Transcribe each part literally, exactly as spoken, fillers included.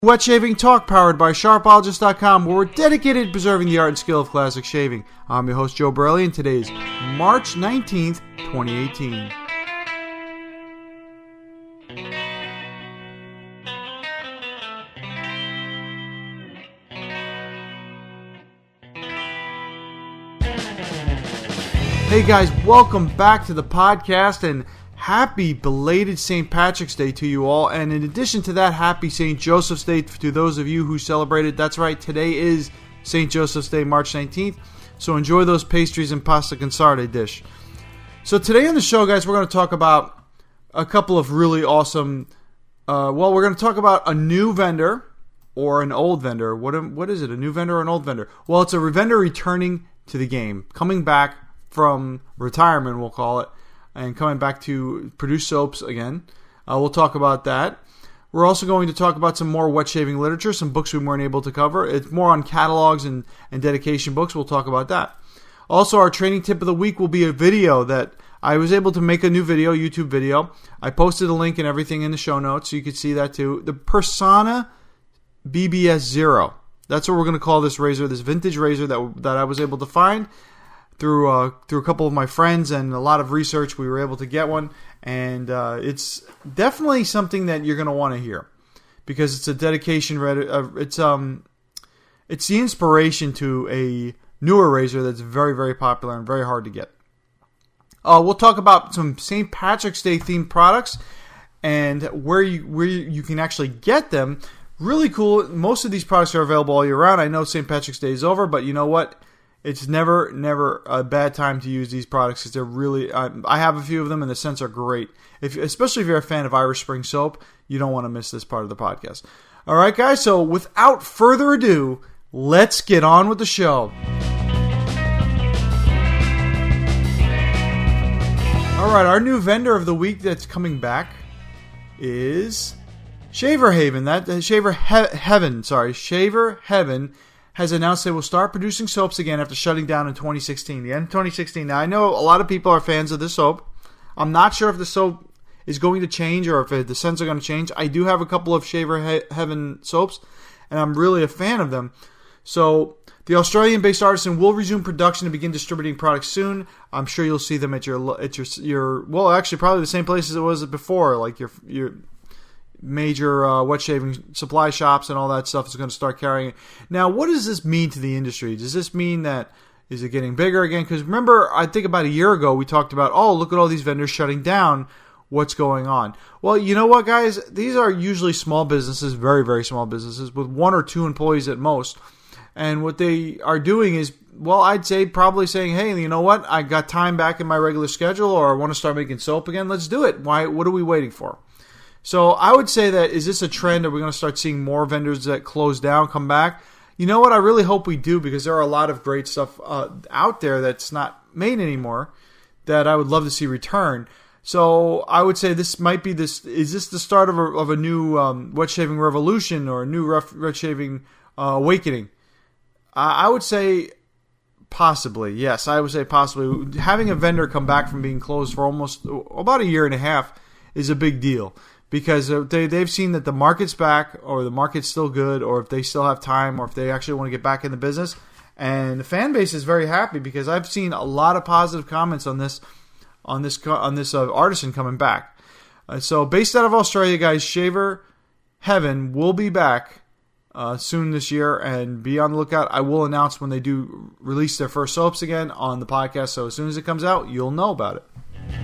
Wet Shaving Talk, powered by Sharpologist dot com, where we're dedicated to preserving the art and skill of classic shaving. I'm your host, Joe Borelli, and today is March nineteenth, twenty eighteen. Hey guys, welcome back to the podcast, and happy belated Saint Patrick's Day to you all. And in addition to that, happy Saint Joseph's Day to those of you who celebrated. That's right, today is Saint Joseph's Day, March nineteenth. So enjoy those pastries and pasta consarde dish. So today on the show, guys, we're going to talk about a couple of really awesome... Uh, well, we're going to talk about a new vendor or an old vendor. What, what is it, a new vendor or an old vendor? Well, it's a vendor returning to the game, coming back from retirement, we'll call it, and coming back to produce soaps again. Uh, we'll talk about that. We're also going to talk about some more wet shaving literature, some books we weren't able to cover. It's more on catalogs and, and dedication books. We'll talk about that. Also, our training tip of the week will be a video that I was able to make a new video, YouTube video. I posted a link and everything in the show notes, so you can see that too. The Persona B B S Zero. That's what we're going to call this razor, this vintage razor that that I was able to find. Through uh, through a couple of my friends and a lot of research, we were able to get one, and uh, it's definitely something that you're going to want to hear because it's a dedication. Uh, it's um, it's the inspiration to a newer razor that's very very popular and very hard to get. Uh, we'll talk about some Saint Patrick's Day themed products and where you where you can actually get them. Really cool. Most of these products are available all year round. I know Saint Patrick's Day is over, but you know what? It's never, never a bad time to use these products because they're really. Uh, I have a few of them, and the scents are great. If, especially if you're a fan of Irish Spring soap, you don't want to miss this part of the podcast. All right, guys. So without further ado, let's get on with the show. All right, our new vendor of the week that's coming back is Shaver Haven. That uh, Shaver he- Heaven. Sorry, Shaver Heaven has announced they will start producing soaps again after shutting down in twenty sixteen. The end of twenty sixteen. Now, I know a lot of people are fans of this soap. I'm not sure if the soap is going to change or if the scents are going to change. I do have a couple of Shaver he- Heaven soaps, and I'm really a fan of them. So, the Australian-based artisan will resume production and begin distributing products soon. I'm sure you'll see them at your at your your well, actually, probably the same places it was before, like your your. major uh, wet shaving supply shops and all that stuff is going to start carrying it. Now, what does this mean to the industry? Does this mean that, is it getting bigger again? Because remember, I think about a year ago, we talked about, oh, look at all these vendors shutting down. What's going on? Well, you know what, guys? These are usually small businesses, very, very small businesses, with one or two employees at most. And what they are doing is, well, I'd say probably saying, hey, you know what? I got time back in my regular schedule, or I want to start making soap again. Let's do it. Why? What are we waiting for? So I would say that, is this a trend? Are we going to start seeing more vendors that close down come back? You know what? I really hope we do, because there are a lot of great stuff uh, out there that's not made anymore that I would love to see return. So I would say this might be this. Is this the start of a, of a new um, wet shaving revolution or a new rough, wet shaving uh, awakening? I, I would say possibly. Yes, I would say possibly. Having a vendor come back from being closed for almost about a year and a half is a big deal. Because they, they've seen that the market's back, or the market's still good, or if they still have time, or if they actually want to get back in the business. And the fan base is very happy, because I've seen a lot of positive comments on this on this, on this uh, artisan coming back. Uh, so based out of Australia, guys, Shaver Heaven will be back uh, soon this year, and be on the lookout. I will announce when they do release their first soaps again on the podcast, so as soon as it comes out, you'll know about it.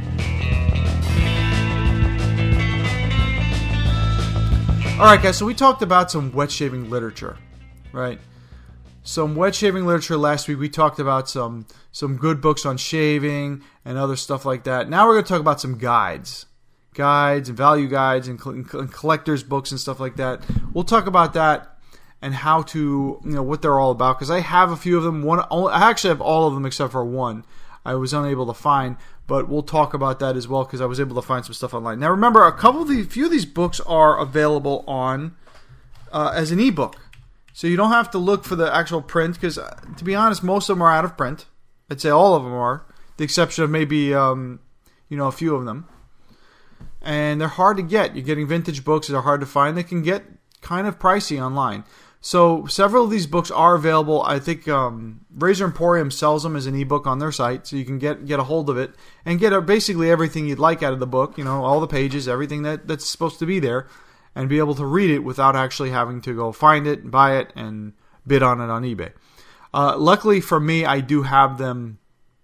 All right, guys, so we talked about some wet shaving literature, right? Some wet shaving literature last week. We talked about some some good books on shaving and other stuff like that. Now we're going to talk about some guides. Guides and value guides and, and collector's books and stuff like that. We'll talk about that and how to, you know, what they're all about, because I have a few of them. One, I actually have all of them except for one I was unable to find, but we'll talk about that as well, because I was able to find some stuff online. Now, remember, a couple of the few of these books are available on uh, as an ebook, so you don't have to look for the actual print. Because, uh, to be honest, most of them are out of print. I'd say all of them are, the exception of maybe um, you know a few of them. And they're hard to get. You're getting vintage books that are hard to find. They can get kind of pricey online. So several of these books are available. I think um, Razor Emporium sells them as an ebook on their site, so you can get get a hold of it and get a, basically everything you'd like out of the book. You know, all the pages, everything that, that's supposed to be there, and be able to read it without actually having to go find it, buy it, and bid on it on eBay. Uh, luckily for me, I do have them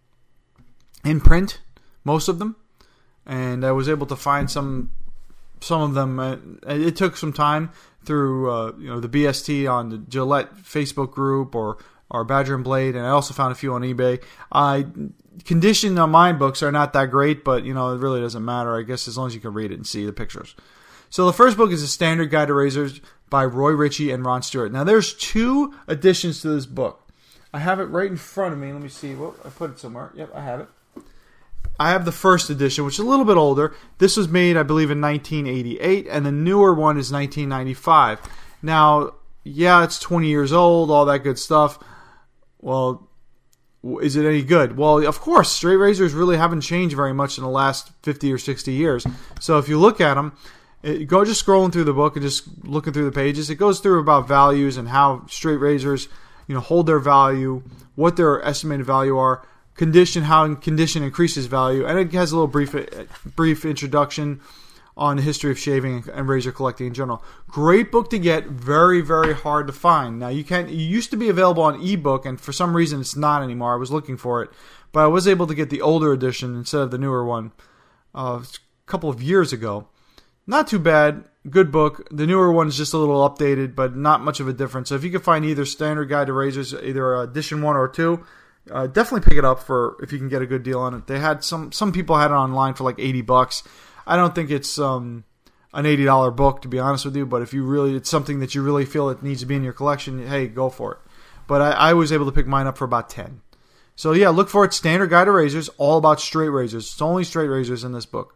in print, most of them, and I was able to find some some of them. Uh, it took some time through uh, you know the B S T on the Gillette Facebook group or or Badger and Blade, and I also found a few on eBay. I condition on my books are not that great, but you know it really doesn't matter. I guess as long as you can read it and see the pictures. So the first book is A Standard Guide to Razors by Roy Ritchie and Ron Stewart. Now there's two additions to this book. I have it right in front of me. Let me see. Well, I put it somewhere. Yep, I have it. I have the first edition, which is a little bit older. This was made, I believe, in nineteen eighty-eight, and the newer one is nineteen ninety-five. Now, yeah, it's twenty years old, all that good stuff. Well, is it any good? Well, of course, straight razors really haven't changed very much in the last fifty or sixty years. So if you look at them, it, go just scrolling through the book and just looking through the pages, it goes through about values and how straight razors, you know, hold their value, what their estimated value are, condition, how condition increases value, and it has a little brief brief introduction on the history of shaving and razor collecting in general. Great book to get, very, very hard to find. Now, you can't, it used to be available on ebook, and for some reason it's not anymore. I was looking for it, but I was able to get the older edition instead of the newer one uh, a couple of years ago. Not too bad. Good book. The newer one is just a little updated, but not much of a difference. So if you can find either Standard Guide to Razors, either edition one or two, Uh, definitely pick it up for if you can get a good deal on it. They had some some people had it online for like eighty bucks. I don't think it's um, an eighty dollar book, to be honest with you. But if you really, it's something that you really feel it needs to be in your collection, hey, go for it. But I, I was able to pick mine up for about ten. So yeah, look for it. Standard Guide to Razors, all about straight razors. It's only straight razors in this book.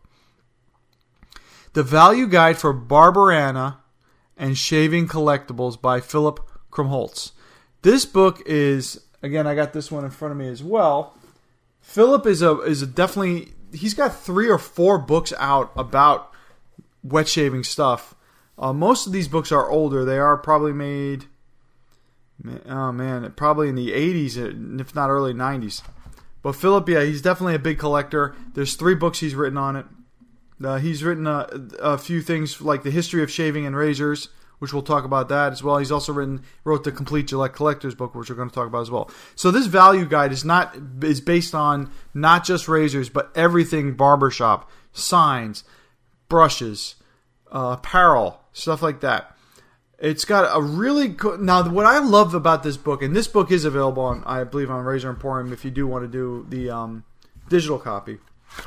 The Value Guide for Barberana and Shaving Collectibles by Philip Krumholtz. This book is, again, I got this one in front of me as well. Philip is a is a definitely, he's got three or four books out about wet shaving stuff. Uh, most of these books are older. They are probably made, oh man, probably in the eighties, if not early nineties. But Philip, yeah, he's definitely a big collector. There's three books he's written on it. Uh, he's written a, a few things like the history of shaving and razors, which we'll talk about that as well. He's also written wrote the Complete Gillette Collector's Book, which we're going to talk about as well. So this value guide is not is based on not just razors, but everything barbershop, signs, brushes, uh, apparel, stuff like that. It's got a really good... Now, what I love about this book, and this book is available on, I believe, on Razor Emporium if you do want to do the um, digital copy,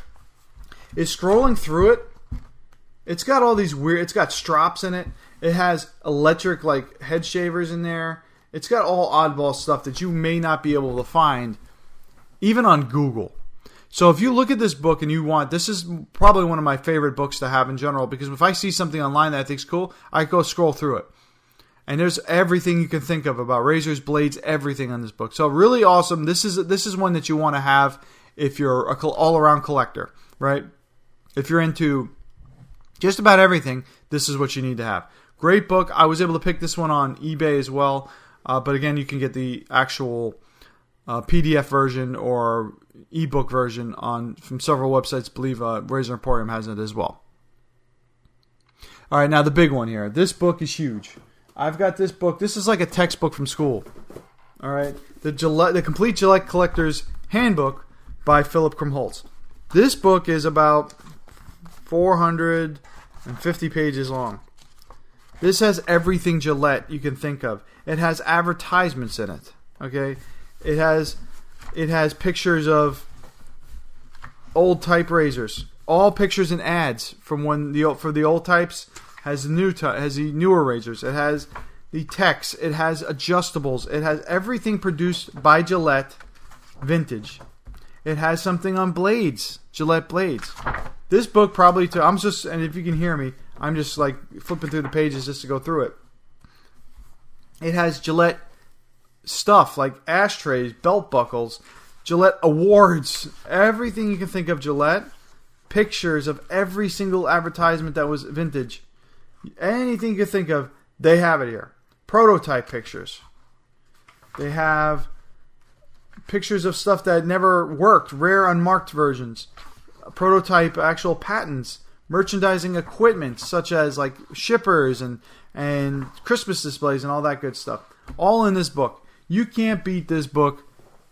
is scrolling through it. It's got all these weird... It's got strops in it. It has electric, like, head shavers in there. It's got all oddball stuff that you may not be able to find, even on Google. So if you look at this book and you want... This is probably one of my favorite books to have in general, because if I see something online that I think's cool, I go scroll through it. And there's everything you can think of about razors, blades, everything on this book. So really awesome. This is this is one that you want to have if you're a all-around collector, right? If you're into just about everything, this is what you need to have. Great book. I was able to pick this one on eBay as well. Uh, but again, you can get the actual uh, P D F version or ebook version on from several websites. I believe uh, Razor Emporium has it as well. All right, now the big one here. This book is huge. I've got this book. This is like a textbook from school. All right, the Gillette, the Complete Gillette Collector's Handbook by Philip Krumholtz. This book is about four hundred fifty pages long. This has everything Gillette you can think of. It has advertisements in it. Okay, it has it has pictures of old type razors. All pictures and ads from when the for the old types has the new ty- has the newer razors. It has the text. It has adjustables. It has everything produced by Gillette, vintage. It has something on blades, Gillette blades. This book probably to I'm just and if you can hear me, I'm just like flipping through the pages just to go through it. It has Gillette stuff like ashtrays, belt buckles, Gillette awards, everything you can think of Gillette. Pictures of every single advertisement that was vintage. Anything you can think of, They have it here. Prototype pictures. They have pictures of stuff that never worked, rare unmarked versions. Prototype actual patents. Merchandising equipment such as like shippers and, and Christmas displays and all that good stuff. All in this book. You can't beat this book.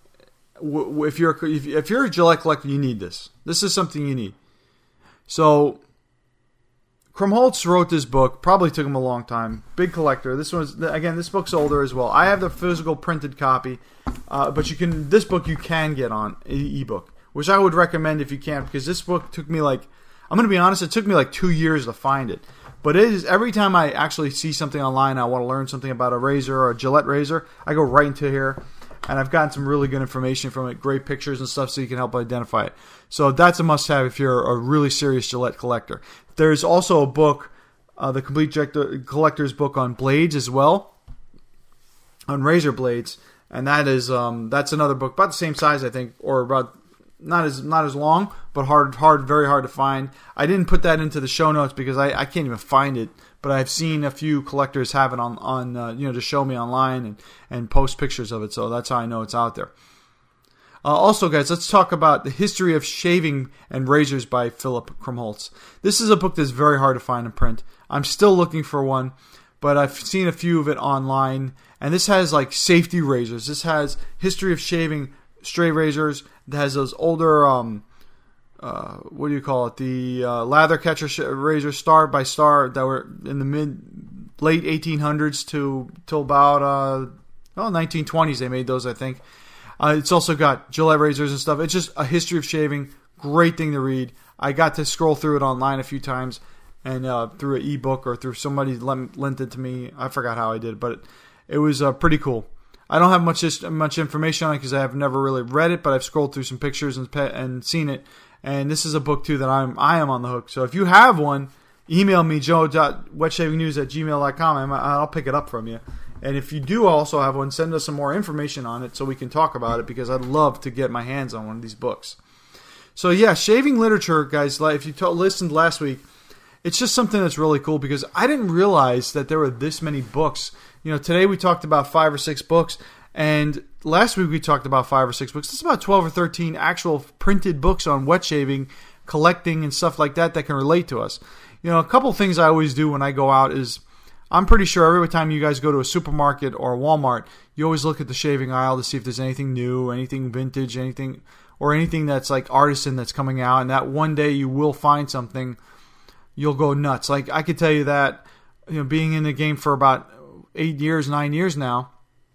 If you're if you're a Gillette collector, you need this. This is something you need. So, Krumholtz wrote this book. Probably took him a long time. Big collector. This one's again. This book's older as well. I have the physical printed copy, uh, but you can. This book you can get on e- ebook, which I would recommend if you can, because this book took me like. I'm going to be honest. It took me like two years to find it. But it is every time I actually see something online, I want to learn something about a razor or a Gillette razor. I go right into here. And I've gotten some really good information from it, great pictures and stuff so you can help identify it. So that's a must-have if you're a really serious Gillette collector. There's also a book, uh, the Complete Collector's book on blades as well, on razor blades. And that is um, that's another book, about the same size, I think, or about not as not as long, but hard, hard, very hard to find. I didn't put that into the show notes because I, I can't even find it. But I've seen a few collectors have it on, on uh, you know, to show me online and, and post pictures of it, so that's how I know it's out there. Uh, also, guys, let's talk about The History of Shaving and Razors by Philip Krumholtz. This is a book that's very hard to find in print. I'm still looking for one, but I've seen a few of it online, and this has, like, safety razors. This has History of Shaving straight razors. It has those older... Um, Uh, what do you call it? The uh, lather catcher sh- razor, star by star, that were in the mid late eighteen hundreds to till about uh, well nineteen twenties. They made those, I think. Uh, it's also got Gillette razors and stuff. It's just a history of shaving. Great thing to read. I got to scroll through it online a few times, and uh, through an ebook or through somebody lent, lent it to me. I forgot how I did it, but it, it was uh, pretty cool. I don't have much much information on it because I have never really read it, but I've scrolled through some pictures and pe- and seen it. And this is a book, too, that I'm, I am on the hook. So if you have one, email me, joe dot wetshavingnews at gmail dot com. I'll pick it up from you. And if you do also have one, send us some more information on it so we can talk about it, because I'd love to get my hands on one of these books. So, yeah, shaving literature, guys, if you t- listened last week, it's just something that's really cool because I didn't realize that there were this many books. You know, today we talked about five or six books. And last week we talked about five or six books. It's about twelve or thirteen actual printed books on wet shaving, collecting, and stuff like that that can relate to us. You know, a couple things I always do when I go out is, I'm pretty sure every time you guys go to a supermarket or a Walmart, you always look at the shaving aisle to see if there's anything new, anything vintage, anything, or anything that's like artisan that's coming out. And that one day you will find something, you'll go nuts. Like I could tell you that, you know, being in the game for about eight years, nine years now,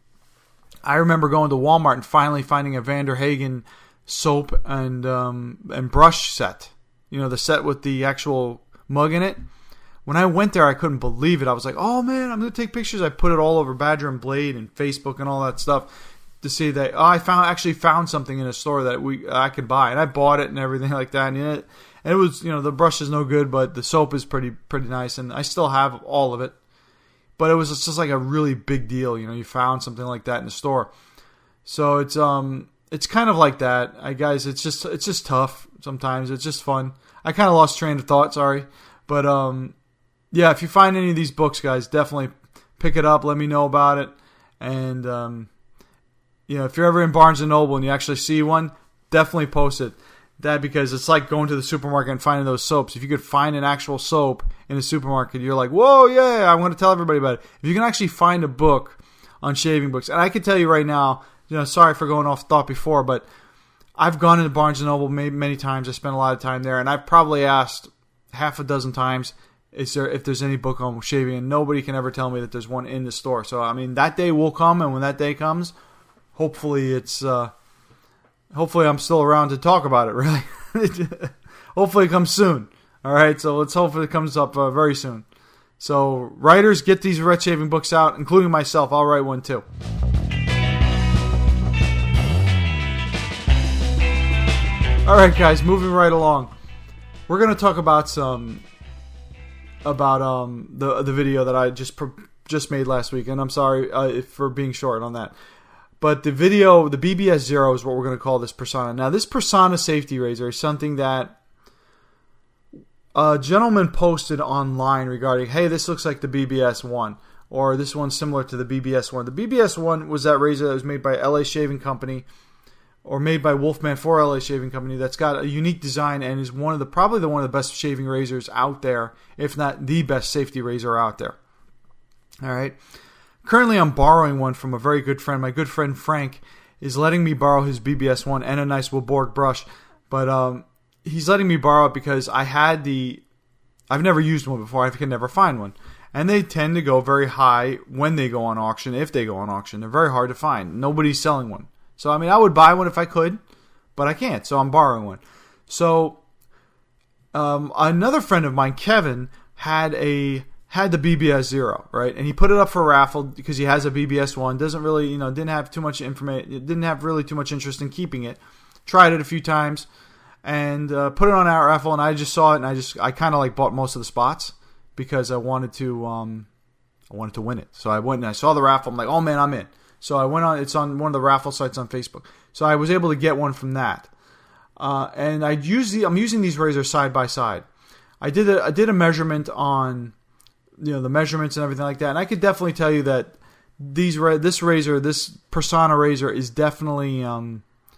I remember going to Walmart and finally finding a Van der Hagen soap and um, and brush set. You know, the set with the actual mug in it. When I went there, I couldn't believe it. I was like, oh, man, I'm going to take pictures. I put it all over Badger and Blade and Facebook and all that stuff to see that, oh, I found actually found something in a store that we I could buy. And I bought it and everything like that. And it, and it was, you know, the brush is no good, but the soap is pretty pretty nice. And I still have all of it. But it was just like a really big deal, you know. You found something like that in the store, so it's um it's kind of like that, I guys. It's just it's just tough sometimes. It's just fun. I kind of lost train of thought, sorry, but um yeah. If you find any of these books, guys, definitely pick it up. Let me know about it, and um you know, if you're ever in Barnes and Noble and you actually see one, definitely post it. That because it's like going to the supermarket and finding those soaps. If you could find an actual soap in a supermarket, you're like, whoa, yeah, I want to tell everybody about it. If you can actually find a book on shaving books, and I can tell you right now, you know, sorry for going off thought before, but I've gone into Barnes and Noble many, many times. I spent a lot of time there, and I've probably asked half a dozen times is there if there's any book on shaving, and nobody can ever tell me that there's one in the store. So, I mean, that day will come, and when that day comes, hopefully it's... Uh, Hopefully I'm still around to talk about it, really. Hopefully it comes soon. All right, so let's hope it comes up uh, very soon. So, writers, get these wet shaving books out, including myself. I'll write one too. All right, guys, moving right along. We're going to talk about some about um the the video that I just just made last week, and I'm sorry uh, for being short on that. But the video, the B B S Zero is what we're going to call this Persona. Now, this Persona safety razor is something that a gentleman posted online regarding, hey, this looks like the B B S one. or this one's similar to the B B S one. The B B S one was that razor that was made by L A Shaving Company, or made by Wolfman for L A Shaving Company. That's got a unique design and is one of the probably the one of the best shaving razors out there, if not the best safety razor out there. All right. Currently, I'm borrowing one from a very good friend. My good friend Frank is letting me borrow his B B S one and a nice Wilborg brush, but um, he's letting me borrow it because I had the. I've never used one before. I can never find one, and they tend to go very high when they go on auction. If they go on auction, they're very hard to find. Nobody's selling one, so I mean, I would buy one if I could, but I can't. So I'm borrowing one. So um, another friend of mine, Kevin, had a. had the B B S Zero, right? And he put it up for a raffle because he has a B B S one. Doesn't really, you know, didn't have too much information. Didn't have really too much interest in keeping it. Tried it a few times and uh, put it on our raffle. And I just saw it, and I just, I kind of like bought most of the spots because I wanted to, um, I wanted to win it. So I went and I saw the raffle. I'm like, oh man, I'm in. So I went on. It's on one of the raffle sites on Facebook. So I was able to get one from that. Uh, and I use the, I'm using these razors side by side. I did a, I did a measurement on. You know, the measurements and everything like that, and I could definitely tell you that these this razor, this Personna razor, is definitely um,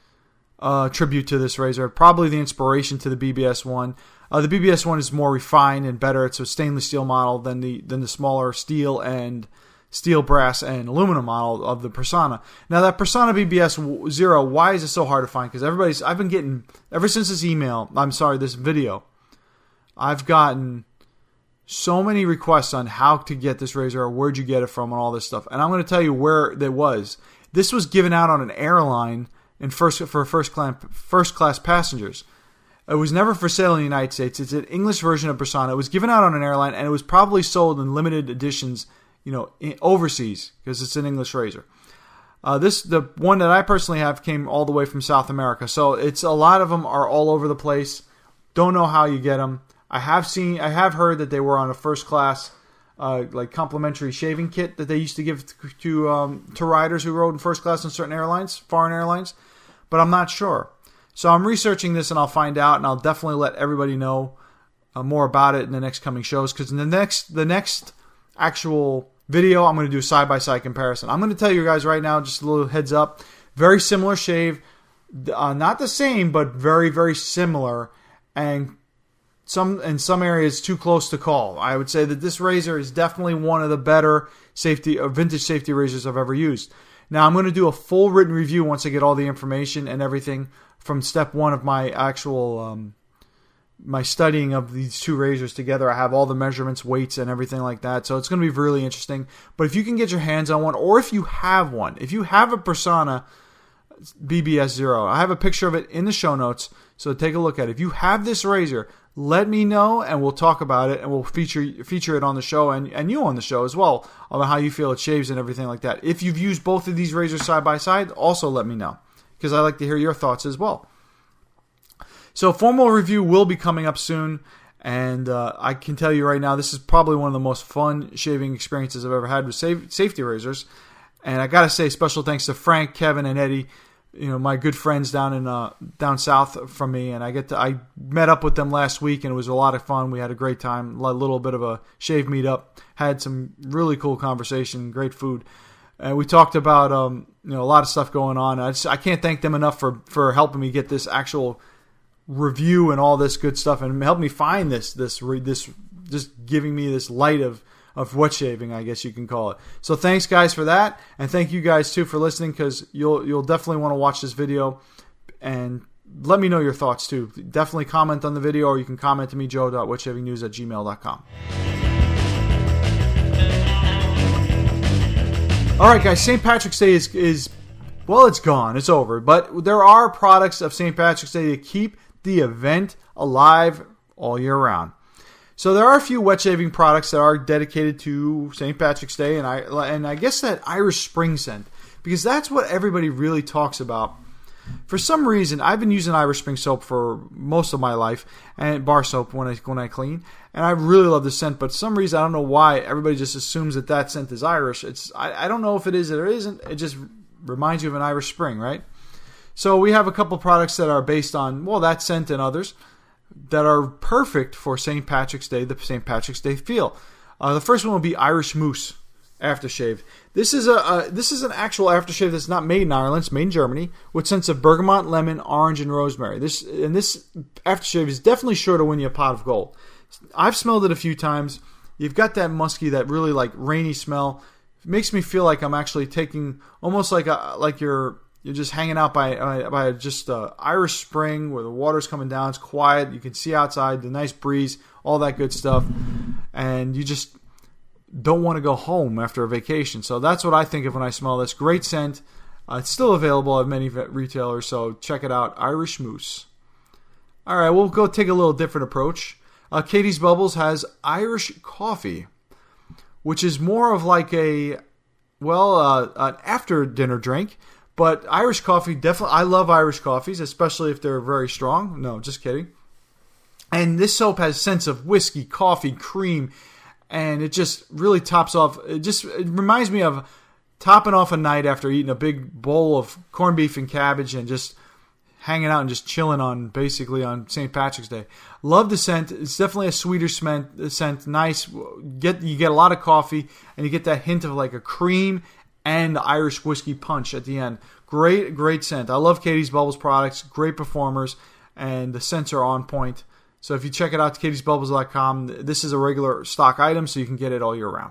a tribute to this razor. Probably the inspiration to the B B S one. Uh, the B B S one is more refined and better. It's a stainless steel model than the than the smaller steel and steel, brass, and aluminum model of the Personna. Now that Personna B B S Zero, why is it so hard to find? Because everybody's I've been getting ever since this email. I'm sorry, this video. I've gotten so many requests on how to get this razor, or where'd you get it from, and all this stuff. And I'm going to tell you where it was. This was given out on an airline in first for first class first class passengers. It was never for sale in the United States. It's an English version of Personna. It was given out on an airline, and it was probably sold in limited editions, you know, overseas because it's an English razor. Uh, this the one that I personally have came all the way from South America, so it's a lot of them are all over the place. Don't know how you get them. I have seen, I have heard that they were on a first class, uh, like complimentary shaving kit that they used to give to to, um, to riders who rode in first class on certain airlines, foreign airlines, but I'm not sure. So I'm researching this, and I'll find out, and I'll definitely let everybody know uh, more about it in the next coming shows. Because in the next, the next actual video, I'm going to do a side by side comparison. I'm going to tell you guys right now, just a little heads up, very similar shave, uh, not the same, but very very similar, and Some in some areas too close to call. I would say that this razor is definitely one of the better safety, uh, vintage safety razors I've ever used. Now I'm going to do a full written review once I get all the information and everything from step one of my actual um, my studying of these two razors together. I have all the measurements, weights, and everything like that. So it's going to be really interesting. But if you can get your hands on one, or if you have one, if you have a Personna B B S Zero, I have a picture of it in the show notes. So take a look at it. If you have this razor, let me know, and we'll talk about it, and we'll feature feature it on the show, and, and you on the show as well, about how you feel it shaves and everything like that. If you've used both of these razors side by side, also let me know, because I like to hear your thoughts as well. So formal review will be coming up soon, and uh, I can tell you right now, this is probably one of the most fun shaving experiences I've ever had with safe, safety razors. And I gotta say, special thanks to Frank, Kevin, and Eddie, you know, my good friends down in uh, down south from me, and I get to I met up with them last week, and it was a lot of fun. We had a great time, a little bit of a shave meetup, had some really cool conversation, great food, and we talked about um, you know a lot of stuff going on. I just, I can't thank them enough for for helping me get this actual review and all this good stuff, and help me find this this this just giving me this light of. of wet shaving, I guess you can call it. So thanks, guys, for that, and thank you guys too for listening, because you'll you'll definitely want to watch this video, and let me know your thoughts too. Definitely comment on the video, or you can comment to me, joe dot wet shaving news at gmail dot com. All right, guys, Saint Patrick's Day is is well, it's gone, it's over, but there are products of Saint Patrick's Day to keep the event alive all year round. So there are a few wet shaving products that are dedicated to Saint Patrick's Day, and I and I guess that Irish Spring scent, because that's what everybody really talks about. For some reason, I've been using Irish Spring soap for most of my life, and bar soap when I when I clean, and I really love the scent. But for some reason, I don't know why everybody just assumes that that scent is Irish. It's I, I don't know if it is or it isn't. It just reminds you of an Irish Spring, right? So we have a couple products that are based on well that scent and others that are perfect for Saint Patrick's Day, the Saint Patrick's Day feel. Uh, the first one will be Irish Moose. aftershave. This is a uh, this is an actual aftershave that's not made in Ireland. It's made in Germany with scents of bergamot, lemon, orange, and rosemary. This and this aftershave is definitely sure to win you a pot of gold. I've smelled it a few times. You've got that musky, that really like rainy smell. It makes me feel like I'm actually taking almost like a like you're you're just hanging out by by, by just a Irish Spring where the water's coming down. It's quiet. You can see outside, the nice breeze, all that good stuff, and you just don't want to go home after a vacation. So that's what I think of when I smell this. Great scent. Uh, it's still available at many retailers, so check it out. Irish Moose. All right, we'll go take a little different approach. Uh, Katie's Bubbles has Irish Coffee, which is more of like a, well, uh, an after-dinner drink. But Irish coffee, definitely, I love Irish coffees, especially if they're very strong. No, just kidding. And this soap has scents of whiskey, coffee, cream, and it just really tops off. It just it reminds me of topping off a night after eating a big bowl of corned beef and cabbage and just hanging out and just chilling on, basically, on Saint Patrick's Day. Love the scent. It's definitely a sweeter scent. scent. Nice. Get You get a lot of coffee, and you get that hint of like a cream and the Irish whiskey punch at the end. Great, great scent. I love Katie's Bubbles products. Great performers, and the scents are on point. So if you check it out, katies bubbles dot com, this is a regular stock item, so you can get it all year round.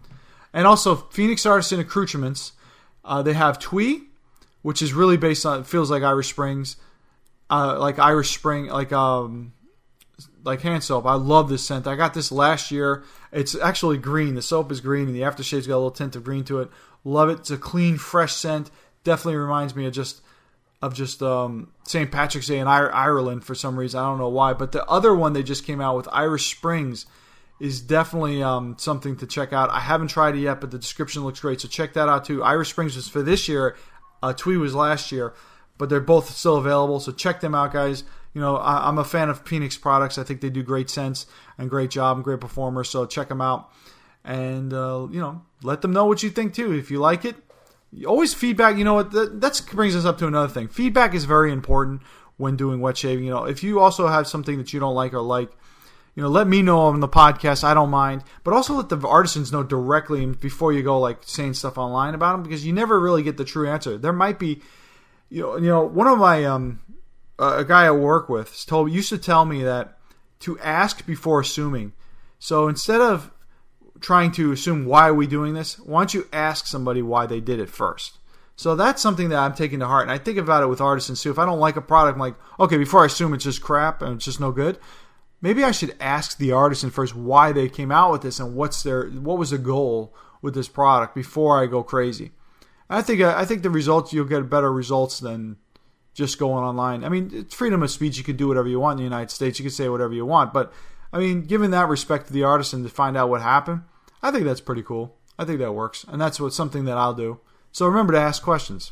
And also, Phoenix Artisan Accoutrements, uh, they have Twee, which is really based on, it feels like Irish Springs, uh, like Irish Spring, like um, like hand soap. I love this scent. I got this last year. It's actually green. The soap is green, and the aftershave's got a little tint of green to it. Love it. It's a clean, fresh scent. Definitely reminds me of just of just um, Saint Patrick's Day in Ireland for some reason. I don't know why. But the other one they just came out with, Irish Springs, is definitely um, something to check out. I haven't tried it yet, but the description looks great. So check that out too. Irish Springs was for this year. Uh, Twee was last year. But they're both still available. So check them out, guys. You know, I, I'm a fan of Phoenix products. I think they do great scents and great job and great performers. So check them out. And, uh, you know, let them know what you think too. If you like it, always feedback. You know what? That that's brings us up to another thing. Feedback is very important when doing wet shaving. You know, if you also have something that you don't like or like, you know, let me know on the podcast. I don't mind. But also let the artisans know directly before you go like saying stuff online about them, because you never really get the true answer. There might be, you know, you know, one of my um, uh, a guy I work with told used to tell me that to ask before assuming. So instead of trying to assume why are we doing this, why don't you ask somebody why they did it first? So that's something that I'm taking to heart, and I think about it with artisans too. If I don't like a product, I'm like, okay, before I assume it's just crap and it's just no good, maybe I should ask the artisan first why they came out with this and what's their what was the goal with this product before I go crazy. I think I think the results, you'll get better results than just going online. I mean, it's freedom of speech. You can do whatever you want in the United States. You can say whatever you want, but I mean, given that respect to the artisan to find out what happened, I think that's pretty cool. I think that works, and that's what something that I'll do. So remember to ask questions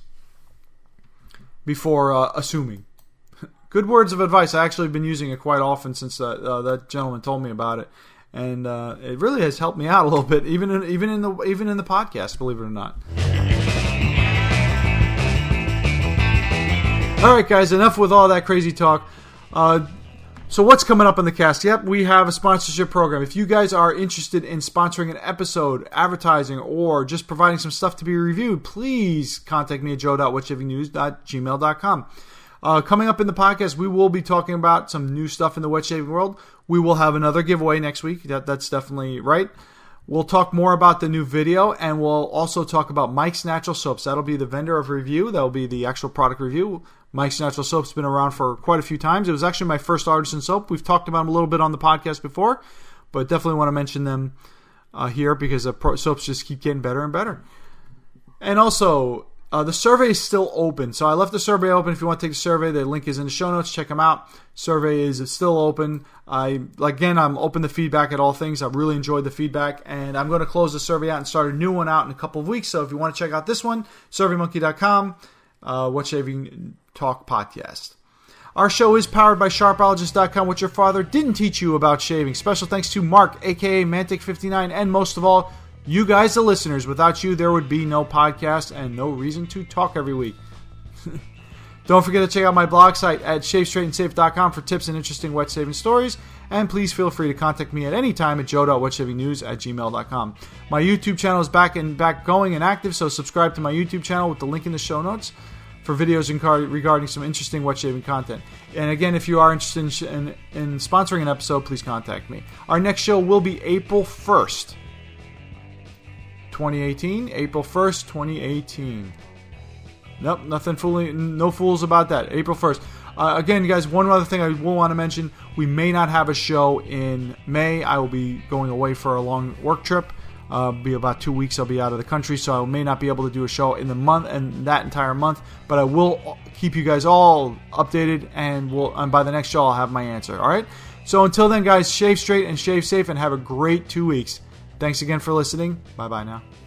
before uh, assuming. Good words of advice. I actually have been using it quite often since uh, uh, that gentleman told me about it, and uh, it really has helped me out a little bit, even in, even in the even in the podcast. Believe it or not. All right, guys. Enough with all that crazy talk. Uh, So what's coming up on the cast? Yep, we have a sponsorship program. If you guys are interested in sponsoring an episode, advertising, or just providing some stuff to be reviewed, please contact me at joe dot wet shaving news dot gmail dot com. Uh, coming up in the podcast, we will be talking about some new stuff in the wet shaving world. We will have another giveaway next week. That, that's definitely right. We'll talk more about the new video, and we'll also talk about Mike's Natural Soaps. That'll be the vendor of review. That'll be the actual product review. Mike's Natural Soap's been around for quite a few times. It was actually my first artisan soap. We've talked about them a little bit on the podcast before, but definitely want to mention them uh, here because the pro- soaps just keep getting better and better. And also, uh, the survey is still open. So I left the survey open. If you want to take the survey, the link is in the show notes. Check them out. Survey is still open. I Again, I'm open to feedback at all things. I've really enjoyed the feedback, and I'm going to close the survey out and start a new one out in a couple of weeks. So if you want to check out this one, survey monkey dot com, uh, Wet Shaving Talk Podcast. Our show is powered by sharpologist dot com, what your father didn't teach you about shaving. Special thanks to Mark, a k a. Mantic fifty-nine, and most of all, you guys, the listeners. Without you, there would be no podcast and no reason to talk every week. Don't forget to check out my blog site at shave straight and safe dot com for tips and interesting wet shaving stories. And please feel free to contact me at any time at joe dot whatshavingnews at gmail dot com. My YouTube channel is back and back going and active, so subscribe to my YouTube channel with the link in the show notes for videos regarding some interesting wet shaving content. And again, if you are interested in, in, in sponsoring an episode, please contact me. Our next show will be April first, twenty eighteen. April first, twenty eighteen. Nope, nothing fooling, no fools about that. April first. Uh, again, guys, one other thing I will want to mention, we may not have a show in May. I will be going away for a long work trip. Uh, be about two weeks I'll be out of the country, so I may not be able to do a show in the month and that entire month, but I will keep you guys all updated, and we'll and by the next show I'll have my answer. All right? So until then, guys, shave straight and shave safe, and have a great two weeks. Thanks again for listening. Bye-bye now.